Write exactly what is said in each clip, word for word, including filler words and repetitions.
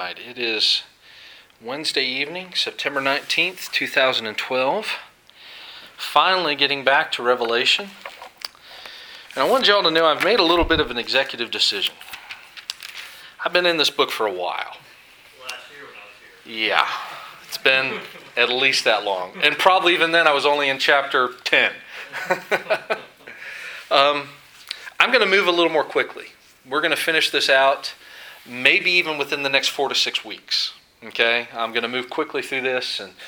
right, it is Wednesday evening, September nineteenth, two thousand twelve. Finally getting back to Revelation. And I want y'all to know I've made a little bit of an executive decision. I've been in this book for a while. Last year when I was here. Yeah, it's been at least that long. And probably even then I was only in chapter ten. um, I'm going to move a little more quickly. We're going to finish this out maybe even within the next four to six weeks. Okay, I'm going to move quickly through this, and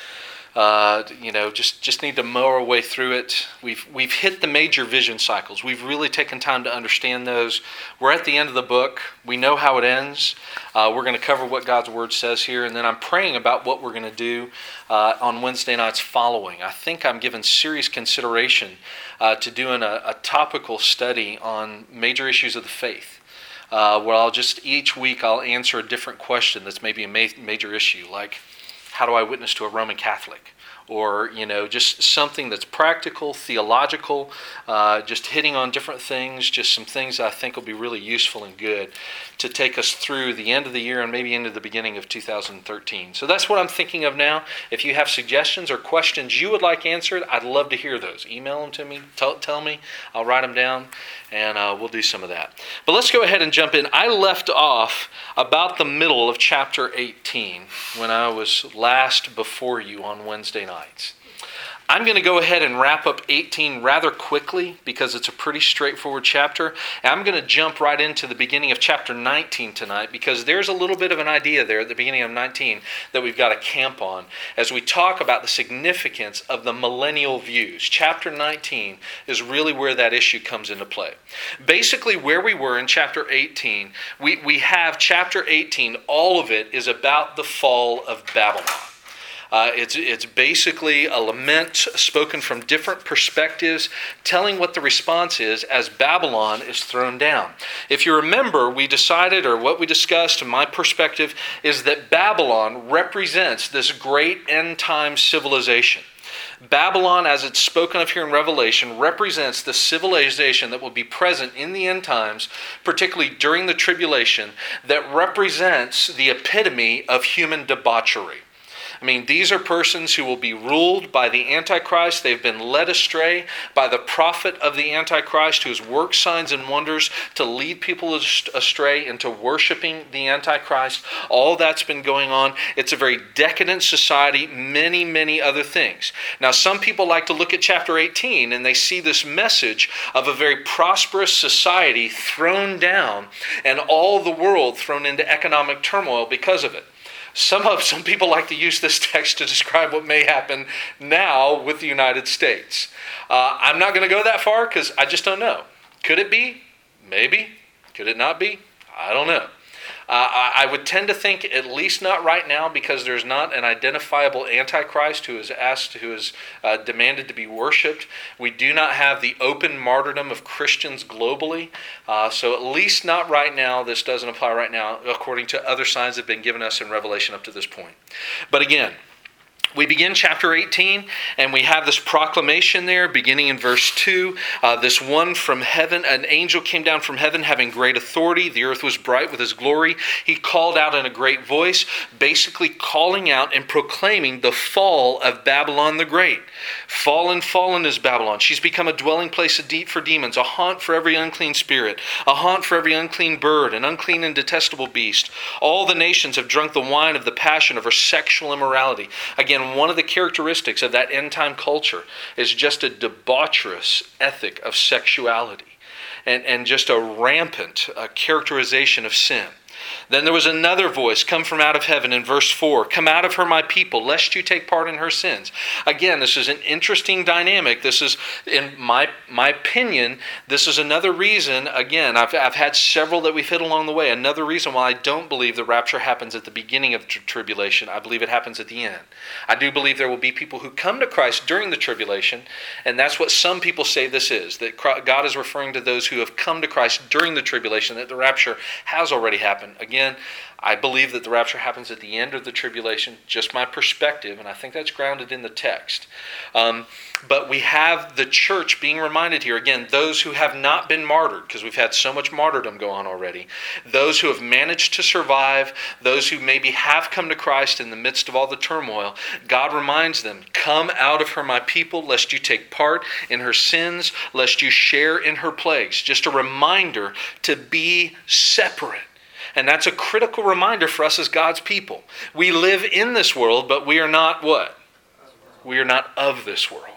uh, you know, just just need to mow our way through it. We've we've hit the major vision cycles. We've really taken time to understand those. We're at the end of the book. We know how it ends. Uh, we're going to cover what God's Word says here, and then I'm praying about what we're going to do uh, on Wednesday nights following. I think I'm giving serious consideration uh, to doing a, a topical study on major issues of the faith. Uh, where I'll just, each week I'll answer a different question that's maybe a ma- major issue, like how do I witness to a Roman Catholic? Or, you know, just something that's practical, theological, uh, just hitting on different things, just some things I think will be really useful and good to take us through the end of the year and maybe into the beginning of two thousand thirteen. So that's what I'm thinking of now. If you have suggestions or questions you would like answered, I'd love to hear those. Email them to me, tell, tell me, I'll write them down, and uh, we'll do some of that. But let's go ahead and jump in. I left off about the middle of chapter eighteen when I was last before you on Wednesday nights. I'm going to go ahead and wrap up eighteen rather quickly because it's a pretty straightforward chapter. And I'm going to jump right into the beginning of chapter nineteen tonight because there's a little bit of an idea there at the beginning of nineteen that we've got to camp on as we talk about the significance of the millennial views. Chapter nineteen is really where that issue comes into play. Basically, where we were in chapter eighteen, we, we have chapter eighteen, all of it is about the fall of Babylon. Uh, it's it's basically a lament spoken from different perspectives, telling what the response is as Babylon is thrown down. If you remember, we decided, or what we discussed, in my perspective, is that Babylon represents this great end-time civilization. Babylon, as it's spoken of here in Revelation, represents the civilization that will be present in the end times, particularly during the tribulation, that represents the epitome of human debauchery. I mean, these are persons who will be ruled by the Antichrist. They've been led astray by the prophet of the Antichrist who has worked signs and wonders to lead people astray into worshiping the Antichrist. All that's been going on. It's a very decadent society, many, many other things. Now, some people like to look at chapter eighteen and they see this message of a very prosperous society thrown down and all the world thrown into economic turmoil because of it. Some of some people like to use this text to describe what may happen now with the United States. Uh, I'm not going to go that far because I just don't know. Could it be? Maybe. Could it not be? I don't know. Uh, I, I would tend to think at least not right now because there's not an identifiable Antichrist who is asked, who is uh, demanded to be worshipped. We do not have the open martyrdom of Christians globally. Uh, so at least not right now. This doesn't apply right now according to other signs that have been given us in Revelation up to this point. But again, we begin chapter eighteen, and we have this proclamation there, beginning in verse two. Uh, this one from heaven, an angel came down from heaven having great authority. The earth was bright with his glory. He called out in a great voice, basically calling out and proclaiming the fall of Babylon the Great. Fallen, fallen is Babylon. She's become a dwelling place of deep for demons, a haunt for every unclean spirit, a haunt for every unclean bird, an unclean and detestable beast. All the nations have drunk the wine of the passion of her sexual immorality. Again, one of the characteristics of that end-time culture is just a debaucherous ethic of sexuality and, and just a rampant uh, characterization of sin. Then there was another voice come from out of heaven in verse four. Come out of her, my people, lest you take part in her sins. Again, this is an interesting dynamic. This is, in my my opinion, this is another reason, again, I've, I've had several that we've hit along the way, another reason why I don't believe the rapture happens at the beginning of the tribulation. I believe it happens at the end. I do believe there will be people who come to Christ during the tribulation, and that's what some people say this is, that God is referring to those who have come to Christ during the tribulation, that the rapture has already happened. happen. Again, I believe that the rapture happens at the end of the tribulation, just my perspective, and I think that's grounded in the text. Um, but we have the church being reminded here, again, those who have not been martyred, because we've had so much martyrdom go on already, those who have managed to survive, those who maybe have come to Christ in the midst of all the turmoil, God reminds them, come out of her, my people, lest you take part in her sins, lest you share in her plagues. Just a reminder to be separate. And that's a critical reminder for us as God's people. We live in this world, but we are not what? We are not of this world.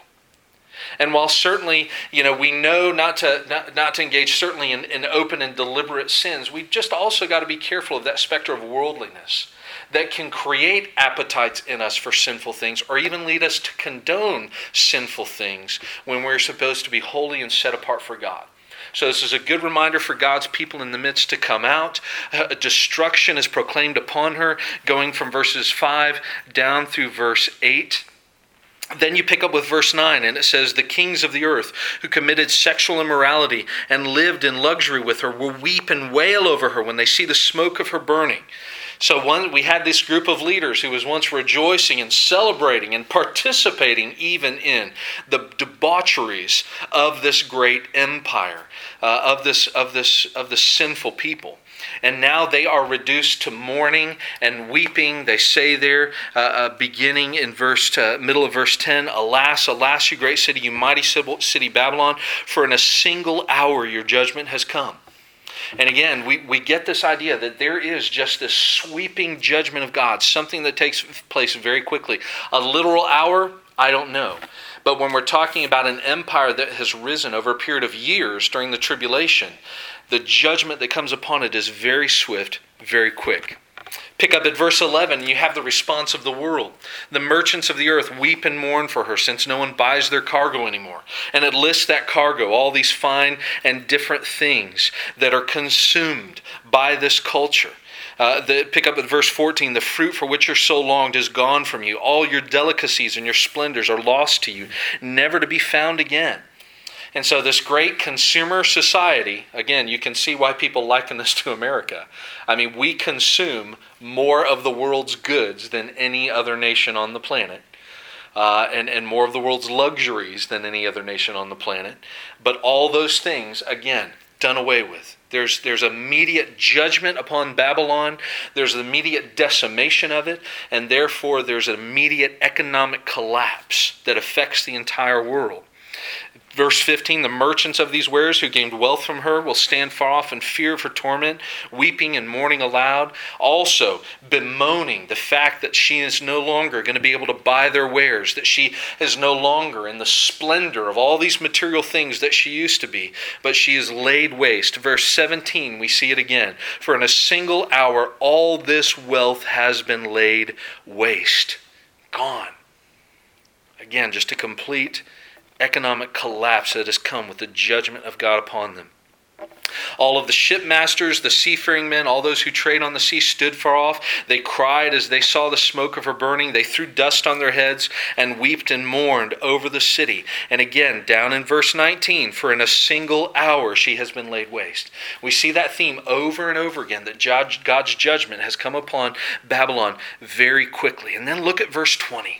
And while certainly, you know, we know not to not, not to engage certainly in, in open and deliberate sins, we've just also got to be careful of that specter of worldliness that can create appetites in us for sinful things, or even lead us to condone sinful things when we're supposed to be holy and set apart for God. So this is a good reminder for God's people in the midst to come out. Uh, destruction is proclaimed upon her, going from verses five down through verse eight. Then you pick up with verse nine, and it says, the kings of the earth who committed sexual immorality and lived in luxury with her will weep and wail over her when they see the smoke of her burning. So one, we had this group of leaders who was once rejoicing and celebrating and participating even in the debaucheries of this great empire, uh, of this of this of the sinful people. And now they are reduced to mourning and weeping. They say there, uh, uh, beginning in verse uh, middle of verse ten, alas, alas, you great city, you mighty city Babylon, for in a single hour your judgment has come. And again, we, we get this idea that there is just this sweeping judgment of God, something that takes place very quickly. A literal hour, I don't know. But when we're talking about an empire that has risen over a period of years during the tribulation, the judgment that comes upon it is very swift, very quick. Pick up at verse eleven, and you have the response of the world. The merchants of the earth weep and mourn for her, since no one buys their cargo anymore. And it lists that cargo, all these fine and different things that are consumed by this culture. Uh, the, pick up at verse fourteen, the fruit for which your soul longed is gone from you. All your delicacies and your splendors are lost to you, never to be found again. And so this great consumer society, again, you can see why people liken this to America. I mean, we consume more of the world's goods than any other nation on the planet. Uh, and, and more of the world's luxuries than any other nation on the planet. But all those things, again, done away with. There's, there's immediate judgment upon Babylon. There's immediate decimation of it. And therefore, there's an immediate economic collapse that affects the entire world. Verse fifteen, the merchants of these wares who gained wealth from her will stand far off in fear of her torment, weeping and mourning aloud, also bemoaning the fact that she is no longer going to be able to buy their wares, that she is no longer in the splendor of all these material things that she used to be, but she is laid waste. Verse seventeen, we see it again. For in a single hour, all this wealth has been laid waste. Gone. Again, just a complete economic collapse that has come with the judgment of God upon them. All of the shipmasters, the seafaring men, all those who trade on the sea stood far off. They cried as they saw the smoke of her burning. They threw dust on their heads and wept and mourned over the city. And again, down in verse nineteen, for in a single hour she has been laid waste. We see that theme over and over again, that God's judgment has come upon Babylon very quickly. And then look at verse twenty.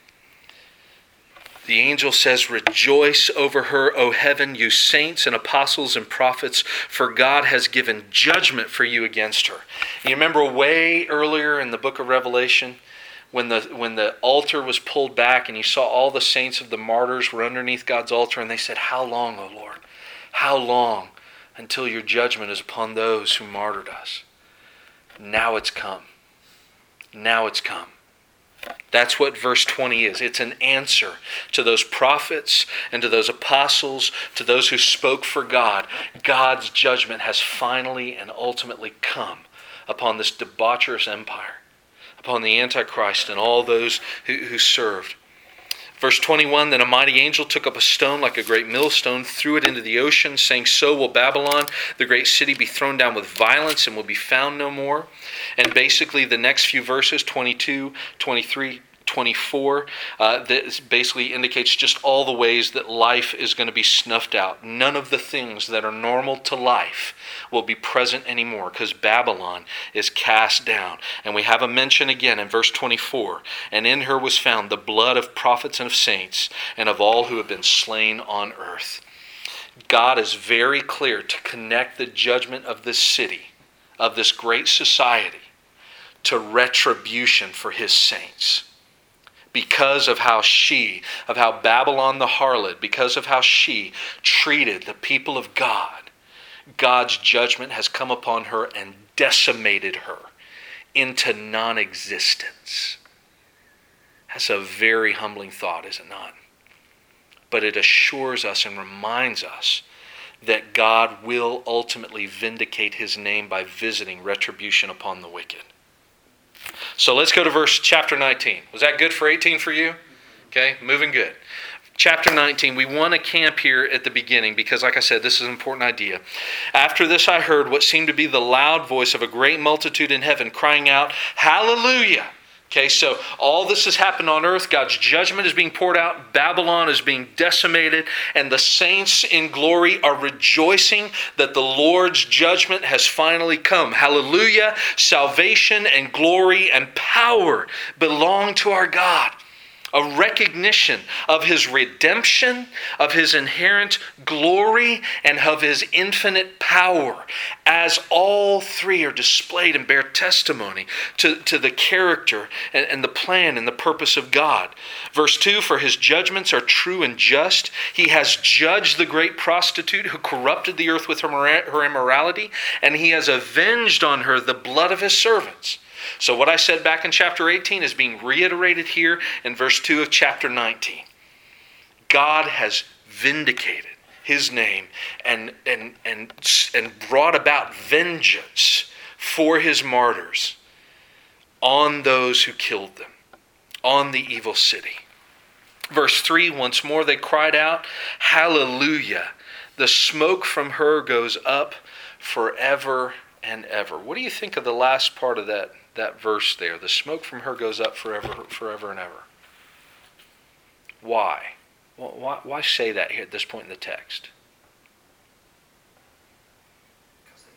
The angel says, rejoice over her, O heaven, you saints and apostles and prophets, for God has given judgment for you against her. And you remember way earlier in the book of Revelation, when the when the altar was pulled back and you saw all the saints of the martyrs were underneath God's altar, and they said, how long, O Lord? How long until your judgment is upon those who martyred us? Now it's come. Now it's come. That's what verse twenty is. It's an answer to those prophets and to those apostles, to those who spoke for God. God's judgment has finally and ultimately come upon this debaucherous empire, upon the Antichrist and all those who, who served. Verse twenty-one, then a mighty angel took up a stone like a great millstone, threw it into the ocean, saying, so will Babylon, the great city, be thrown down with violence and will be found no more. And basically the next few verses, twenty-two, twenty-three, twenty-four, uh, that basically indicates just all the ways that life is going to be snuffed out. None of the things that are normal to life will be present anymore because Babylon is cast down. And we have a mention again in verse twenty-four. And in her was found the blood of prophets and of saints and of all who have been slain on earth. God is very clear to connect the judgment of this city, of this great society, to retribution for his saints. Because of how she, of how Babylon the harlot, because of how she treated the people of God, God's judgment has come upon her and decimated her into non-existence. That's a very humbling thought, is it not? But it assures us and reminds us that God will ultimately vindicate his name by visiting retribution upon the wicked. So let's go to verse chapter nineteen. Was that good for eighteen for you? Okay, moving good. Chapter nineteen, we want to camp here at the beginning because, like I said, this is an important idea. After this I heard what seemed to be the loud voice of a great multitude in heaven crying out, Hallelujah! Okay, so all this has happened on earth. God's judgment is being poured out. Babylon is being decimated. And the saints in glory are rejoicing that the Lord's judgment has finally come. Hallelujah! Salvation and glory and power belong to our God. A recognition of his redemption, of his inherent glory, and of his infinite power, as all three are displayed and bear testimony to, to the character and, and the plan and the purpose of God. Verse two, for his judgments are true and just. He has judged the great prostitute who corrupted the earth with her, her immorality, and he has avenged on her the blood of his servants. So what I said back in chapter eighteen is being reiterated here in verse two of chapter nineteen. God has vindicated his name and, and, and, and brought about vengeance for his martyrs on those who killed them, on the evil city. Verse three, once more they cried out, Hallelujah! The smoke from her goes up forever and ever. What do you think of the last part of that? That verse there, the smoke from her goes up forever, forever and ever. Why? Why, why say that here at this point in the text? Because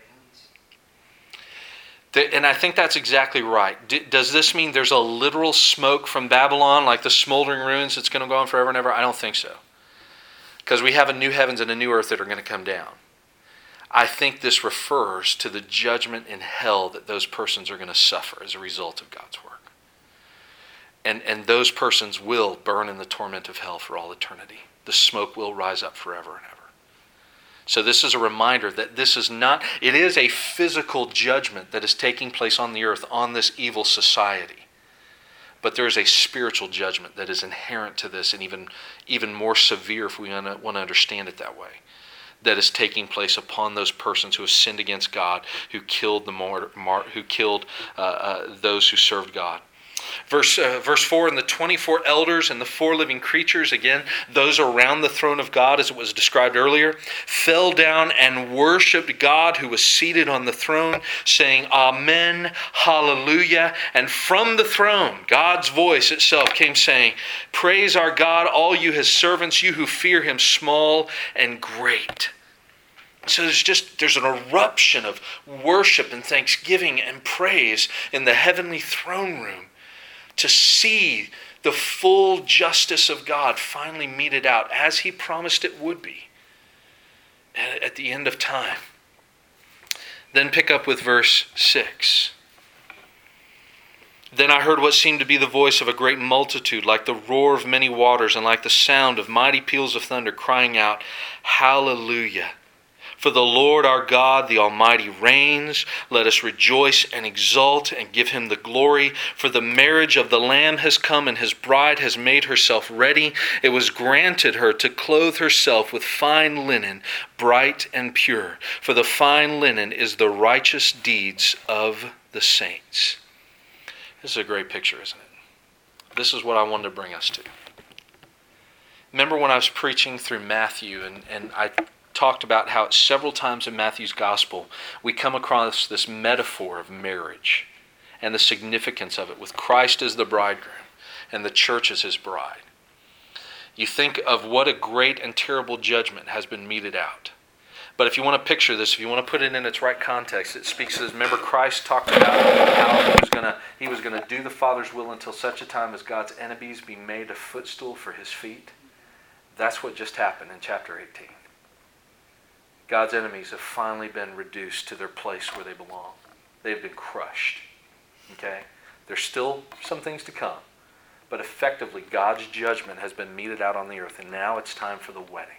it never ends. And I think that's exactly right. Does this mean there's a literal smoke from Babylon, like the smoldering ruins that's going to go on forever and ever? I don't think so. Because we have a new heavens and a new earth that are going to come down. I think this refers to the judgment in hell that those persons are going to suffer as a result of God's work. And, and those persons will burn in the torment of hell for all eternity. The smoke will rise up forever and ever. So this is a reminder that this is not, it is a physical judgment that is taking place on the earth on this evil society. But there is a spiritual judgment that is inherent to this and even, even more severe if we want to understand it that way. That is taking place upon those persons who have sinned against God, who killed the martyr, mar, who killed uh, uh, those who served God. Verse uh, verse four, and the twenty-four elders and the four living creatures, again, those around the throne of God, as it was described earlier, fell down and worshipped God who was seated on the throne, saying, Amen, hallelujah. And from the throne, God's voice itself came saying, Praise our God, all you his servants, you who fear him, small and great. So there's just, there's an eruption of worship and thanksgiving and praise in the heavenly throne room to see the full justice of God finally meted out as he promised it would be at the end of time. Then pick up with verse six. Then I heard what seemed to be the voice of a great multitude, like the roar of many waters and like the sound of mighty peals of thunder, crying out, Hallelujah! For the Lord our God, the Almighty, reigns. Let us rejoice and exult and give him the glory. For the marriage of the Lamb has come, and his bride has made herself ready. It was granted her to clothe herself with fine linen, bright and pure. For the fine linen is the righteous deeds of the saints. This is a great picture, isn't it? This is what I wanted to bring us to. Remember when I was preaching through Matthew, and, and I talked about how several times in Matthew's gospel we come across this metaphor of marriage and the significance of it with Christ as the bridegroom, and the church is his bride. You think of what a great and terrible judgment has been meted out. But if you want to picture this, if you want to put it in its right context, it speaks as, remember Christ talked about how he was going to he was going to do the Father's will until such a time as God's enemies be made a footstool for his feet. That's what just happened in chapter eighteen. God's enemies have finally been reduced to their place where they belong. They've been crushed. Okay? There's still some things to come. But effectively, God's judgment has been meted out on the earth, and now it's time for the wedding.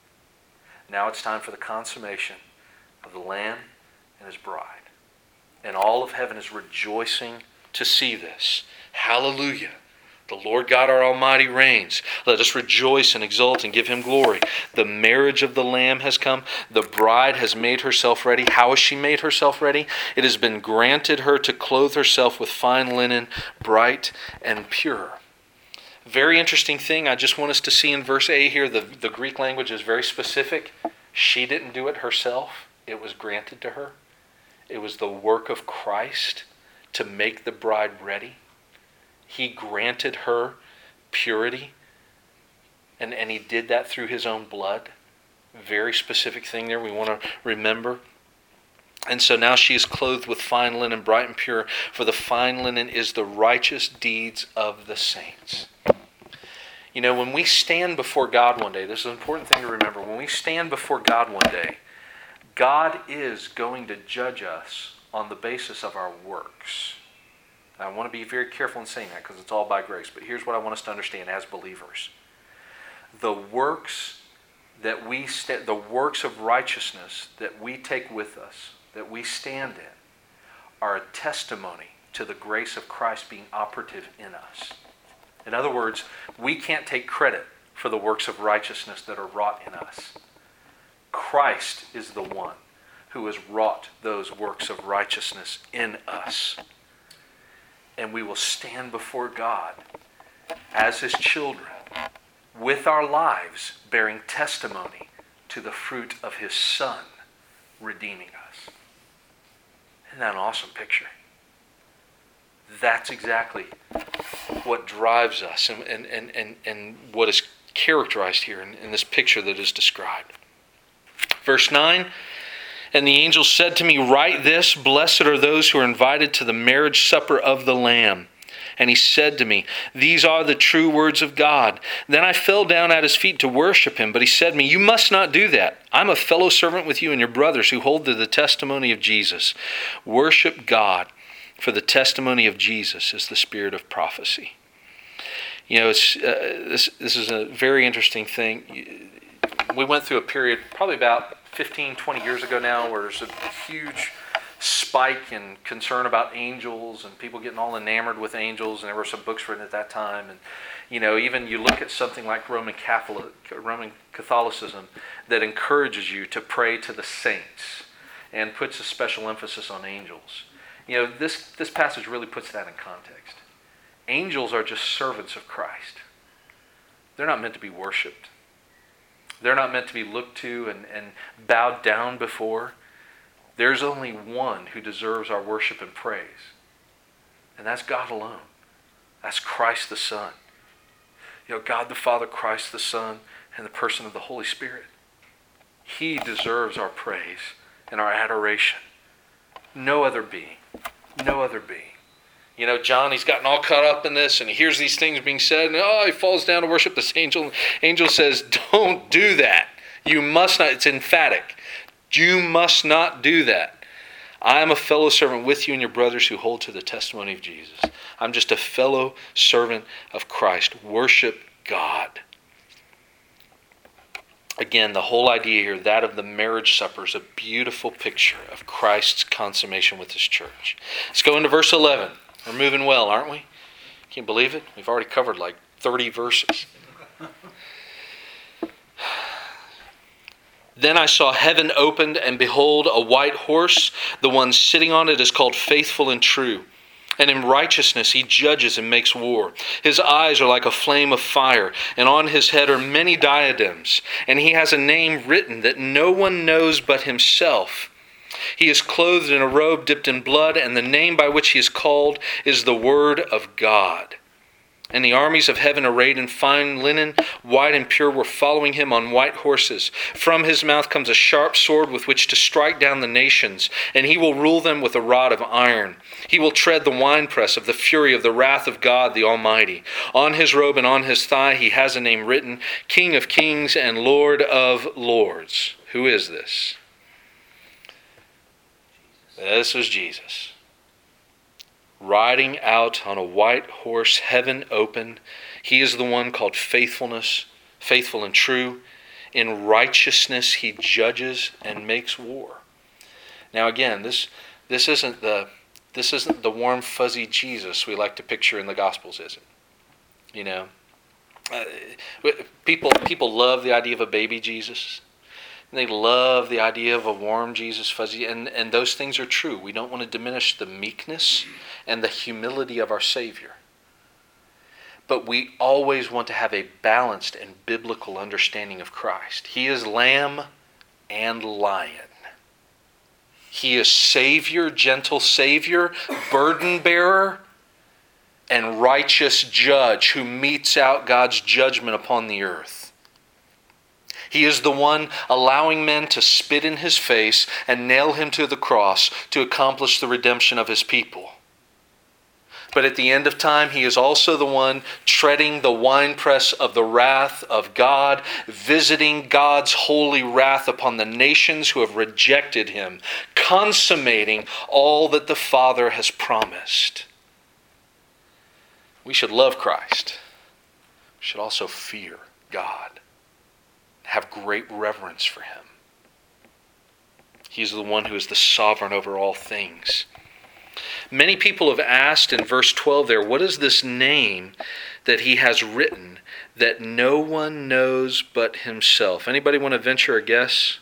Now it's time for the consummation of the Lamb and his bride. And all of heaven is rejoicing to see this. Hallelujah. The Lord God our Almighty reigns. Let us rejoice and exult and give him glory. The marriage of the Lamb has come. The bride has made herself ready. How has she made herself ready? It has been granted her to clothe herself with fine linen, bright and pure. Very interesting thing I just want us to see in verse A here. The, the Greek language is very specific. She didn't do it herself. It was granted to her. It was the work of Christ to make the bride ready. He granted her purity. And, and he did that through his own blood. Very specific thing there we want to remember. And so now she is clothed with fine linen, bright and pure, for the fine linen is the righteous deeds of the saints. You know, when we stand before God one day, this is an important thing to remember. When we stand before God one day, God is going to judge us on the basis of our works. Now, I want to be very careful in saying that because it's all by grace. But here's what I want us to understand as believers. The works that we sta- the works of righteousness that we take with us, that we stand in, are a testimony to the grace of Christ being operative in us. In other words, we can't take credit for the works of righteousness that are wrought in us. Christ is the one who has wrought those works of righteousness in us. And we will stand before God as his children with our lives bearing testimony to the fruit of his Son redeeming us. Isn't that an awesome picture? That's exactly what drives us and, and, and, and, and what is characterized here in, in this picture that is described. Verse nine, and the angel said to me, write this, blessed are those who are invited to the marriage supper of the Lamb. And he said to me, these are the true words of God. Then I fell down at his feet to worship him, but he said to me, you must not do that. I'm a fellow servant with you and your brothers who hold to the testimony of Jesus. Worship God, for the testimony of Jesus is the spirit of prophecy. You know, it's uh, this, this is a very interesting thing. We went through a period probably about fifteen, twenty years ago now where there's a huge spike in concern about angels and people getting all enamored with angels, and there were some books written at that time. And you know, even you look at something like Roman Catholic, Roman Catholicism that encourages you to pray to the saints and puts a special emphasis on angels. You know, this, this passage really puts that in context. Angels are just servants of Christ. They're not meant to be worshipped. They're not meant to be looked to and, and bowed down before. There's only one who deserves our worship and praise. And that's God alone. That's Christ the Son. You know, God the Father, Christ the Son, and the person of the Holy Spirit. He deserves our praise and our adoration. No other being. No other being. You know, John, he's gotten all caught up in this, and he hears these things being said, and oh, he falls down to worship this angel. Angel says, don't do that. You must not. It's emphatic. You must not do that. I am a fellow servant with you and your brothers who hold to the testimony of Jesus. I'm just a fellow servant of Christ. Worship God. Again, the whole idea here, that of the marriage supper, is a beautiful picture of Christ's consummation with his church. Let's go into verse eleven. We're moving well, aren't we? Can't believe it? We've already covered like thirty verses. Then I saw heaven opened, and behold, a white horse. The one sitting on it is called Faithful and True. And in righteousness he judges and makes war. His eyes are like a flame of fire, and on his head are many diadems. And he has a name written that no one knows but himself. He is clothed in a robe dipped in blood, and the name by which he is called is the Word of God. And the armies of heaven, arrayed in fine linen, white and pure, were following him on white horses. From his mouth comes a sharp sword with which to strike down the nations, and he will rule them with a rod of iron. He will tread the winepress of the fury of the wrath of God the Almighty. On his robe and on his thigh he has a name written, King of Kings and Lord of Lords. Who is this? This was Jesus, riding out on a white horse, heaven open. He is the one called faithfulness, faithful and true. In righteousness he judges and makes war. Now again, this this isn't the this isn't the warm fuzzy Jesus we like to picture in the Gospels, is it? You know, uh, people people love the idea of a baby Jesus. They love the idea of a warm Jesus, fuzzy, and, and those things are true. We don't want to diminish the meekness and the humility of our Savior. But we always want to have a balanced and biblical understanding of Christ. He is Lamb and Lion. He is Savior, gentle Savior, burden bearer, and righteous judge who metes out God's judgment upon the earth. He is the one allowing men to spit in his face and nail him to the cross to accomplish the redemption of his people. But at the end of time, he is also the one treading the winepress of the wrath of God, visiting God's holy wrath upon the nations who have rejected him, consummating all that the Father has promised. We should love Christ. We should also fear God. Have great reverence for him. He's the one who is the sovereign over all things. Many people have asked in verse twelve there, what is this name that he has written that no one knows but himself? Anybody want to venture a guess?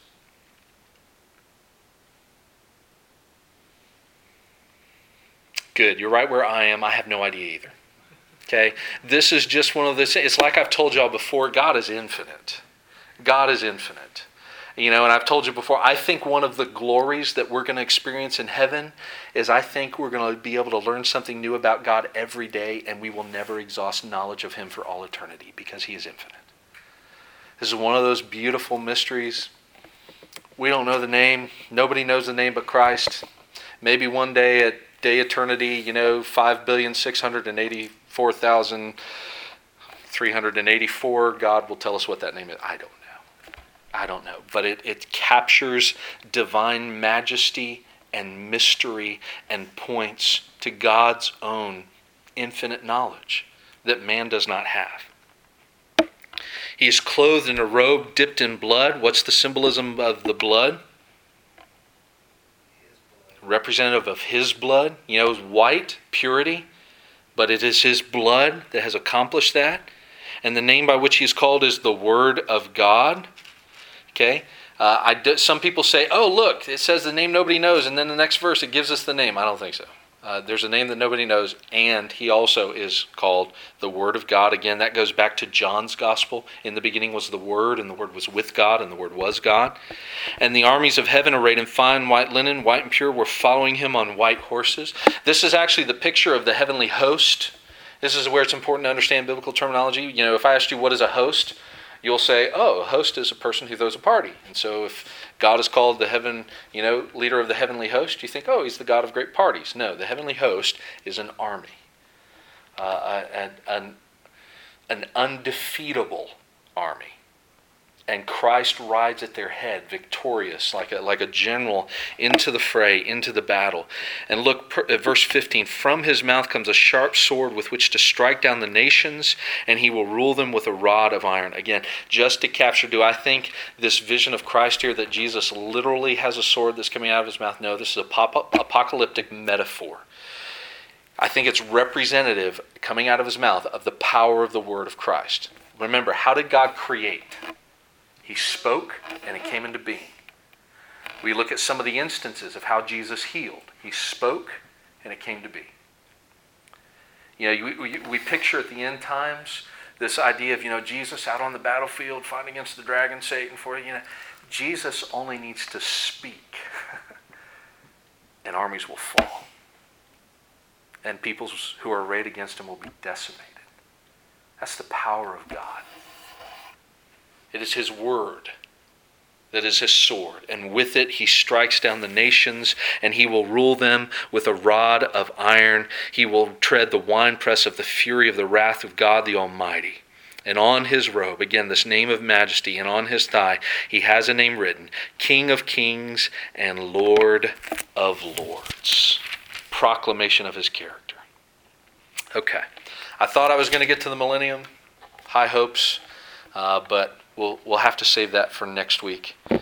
Good, you're right where I am. I have no idea either. Okay, this is just one of those things. It's like I've told y'all before, God is infinite. God is infinite. You know, and I've told you before, I think one of the glories that we're going to experience in heaven is I think we're going to be able to learn something new about God every day, and we will never exhaust knowledge of him for all eternity because he is infinite. This is one of those beautiful mysteries. We don't know the name. Nobody knows the name but Christ. Maybe one day at day eternity, you know, five billion six hundred eighty-four thousand three hundred eighty-four, God will tell us what that name is. I don't know. I don't know. But it, it captures divine majesty and mystery and points to God's own infinite knowledge that man does not have. He is clothed in a robe dipped in blood. What's the symbolism of the blood? Representative of his blood. You know, it's white, purity, but it is his blood that has accomplished that. And the name by which he is called is the Word of God. Okay? Uh, I do, some people say, oh, look, it says the name nobody knows, and then the next verse it gives us the name. I don't think so. Uh, there's a name that nobody knows, and he also is called the Word of God. Again, that goes back to John's Gospel. In the beginning was the Word, and the Word was with God, and the Word was God. And the armies of heaven, arrayed in fine white linen, white and pure, were following him on white horses. This is actually the picture of the heavenly host. This is where it's important to understand biblical terminology. You know, if I asked you what is a host, you'll say, oh, a host is a person who throws a party. And so if God is called the heaven, you know, leader of the heavenly host, you think, oh, he's the God of great parties. No, the heavenly host is an army, uh, an, an, an undefeatable army. And Christ rides at their head, victorious, like a, like a general, into the fray, into the battle. And look at verse fifteen. From his mouth comes a sharp sword with which to strike down the nations, and he will rule them with a rod of iron. Again, just to capture, do I think this vision of Christ here that Jesus literally has a sword that's coming out of his mouth? No, this is an apocalyptic metaphor. I think it's representative, coming out of his mouth, of the power of the word of Christ. Remember, how did God create? He spoke, and it came into being. We look at some of the instances of how Jesus healed. He spoke, and it came to be. You know, we, we, we picture at the end times this idea of, you know, Jesus out on the battlefield fighting against the dragon, Satan, for you know, Jesus only needs to speak, and armies will fall, and people who are arrayed against him will be decimated. That's the power of God. It is his word that is his sword, and with it he strikes down the nations, and he will rule them with a rod of iron. He will tread the winepress of the fury of the wrath of God the Almighty. And on his robe, again, this name of majesty, and on his thigh, he has a name written, King of Kings and Lord of Lords. Proclamation of his character. Okay. I thought I was going to get to the millennium. High hopes. Uh, but we'll we'll have to save that for next week.